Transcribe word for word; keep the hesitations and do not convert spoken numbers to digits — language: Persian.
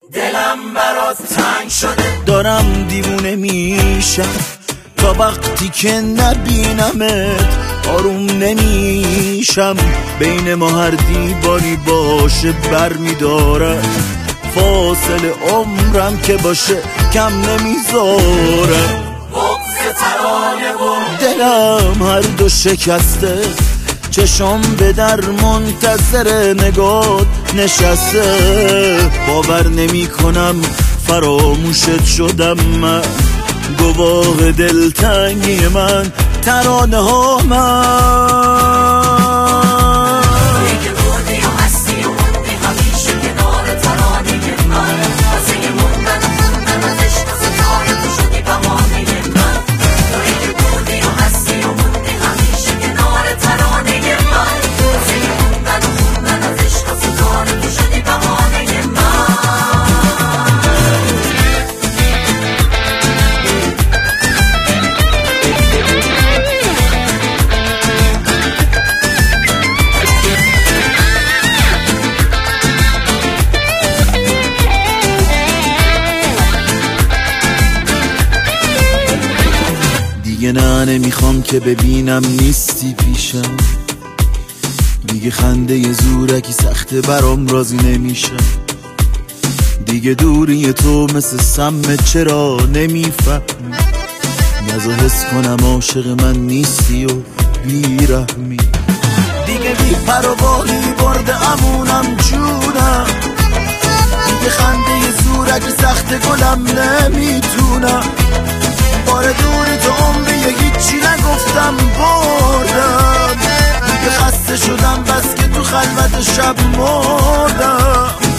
دلم برات تنگ شده، دارم دیوونه میشم تا وقتی که نبینمت آروم نمیشم. بین ما هر دیواری باشه بر میدارم، فاصله عمرم که باشه کم نمیذارم. بغض ترانه و دلم هر دو شکسته، چشم به در منتظر نگات نشسته. باور نمی کنم فراموشت شدم من، گواه دلتنگی من ترانه ها من. دیگه بودی و هستی و موندی همیشه کنار ترانه من، واسه موندن و خوندن از عشق و ستاره تو شدی بهانه من. دیگه بودی و هستی و موندی همیشه کنار ترانه من، واسه موندن و خوندن از عشق و ستاره تو شدی بهانه من. دیگه نه نمیخوام که ببینم نیستی پیشم، دیگه خنده زورکی سخته برام راضی نمیشم. دیگه دوری تو مثل سم چرا نمیفهمی، نزا حس کنم عاشق من نیستی و بیرحمی. دیگه بی پروایی برده امونم جونم، دیگه خنده زورکی سخته گلم نمیتونم. بار دوری تو عمری هیچی نگفتم بردم، دیگه خسته شدم بس که تو خلوت شب مردم.